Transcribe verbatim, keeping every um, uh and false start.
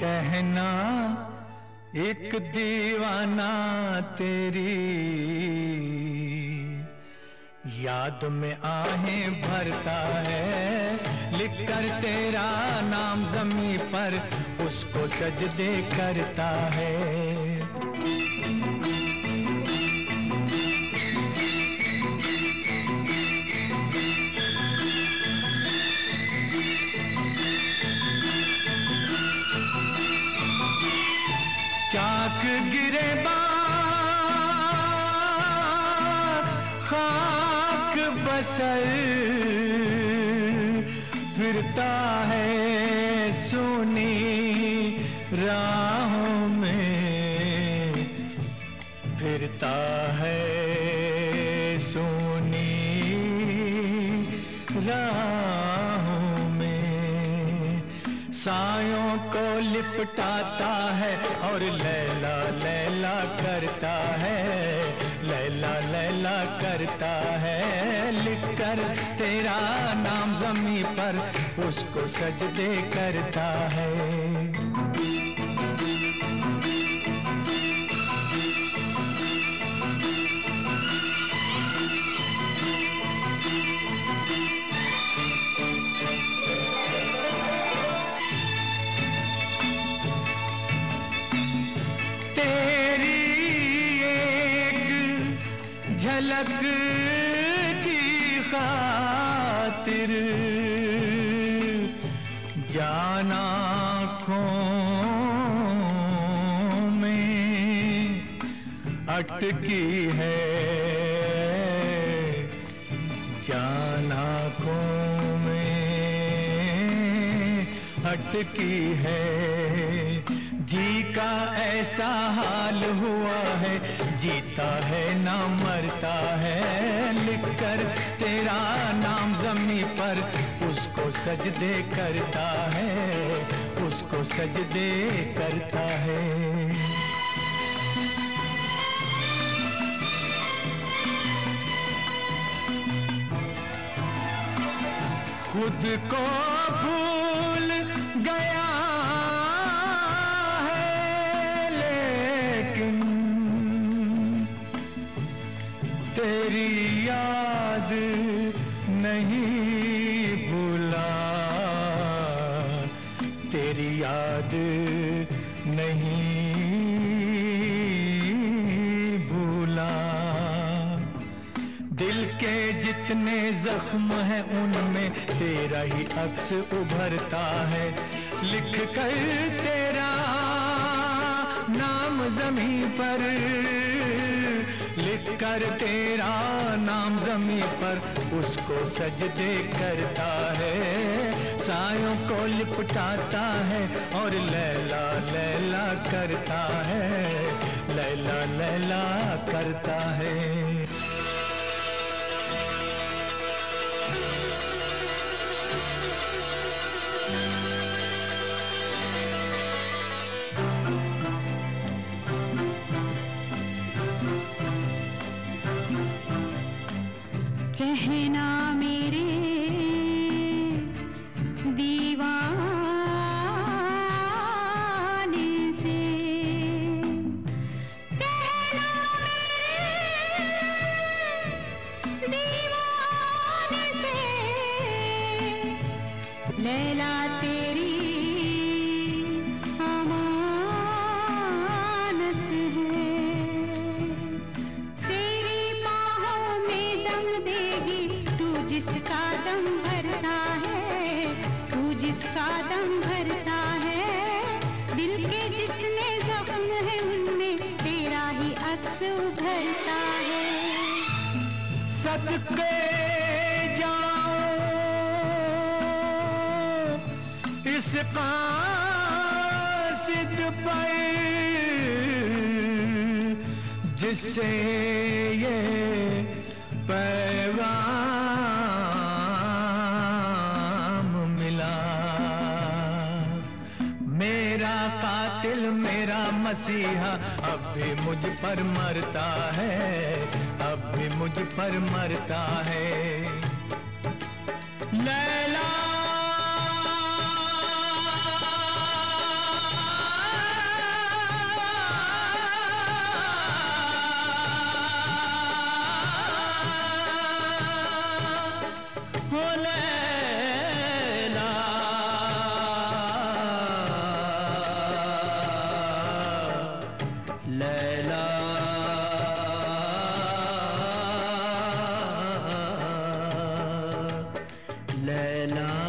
कहना एक दीवाना तेरी याद में आहें भरता है, लिखकर तेरा नाम ज़मीं पर उसको सजदे करता है। चाक गिरे खाक बसर फिरता है सोनी राहों में, फिरता है सोनी राहों में। सायों को लिपटाता है और लैला लैला करता है, लैला लैला करता है। लिखकर तेरा नाम ज़मीं पर उसको सजदे करता है। झलक की खातिर जान आँखों में अटकी है, जान आँखों में अटकी है। जी का ऐसा हाल हुआ है, जीता है ना मरता है। लिखकर तेरा नाम ज़मीं पर उसको सजदे करता है, उसको सजदे करता है। खुद को भूल गया तेरी याद नहीं भूला, तेरी याद नहीं भूला। दिल के जितने जख्म हैं उनमें तेरा ही अक्स उभरता है। लिख कर तेरा नाम ज़मीं पर, लिख कर तेरा नाम ज़मीं पर उसको सजदे करता है। सायों को लिपटाता है और लैला लैला करता है, लैला लैला करता है। कहना मेरे दीवाने से, कहना मेरे दीवाने से, लैला तेरी जिसका दम भरता है, तू जिसका दम भरता है। दिल के जितने जख्म हैं उनमें तेरा ही अक्स उभरता है। सदके जाऊं इस कासिद पर जिससे ये पैगाम मिला। मेरा कातिल मेरा मसीहा अब भी मुझ पर मरता है, अब भी मुझ पर मरता है। लैला लैला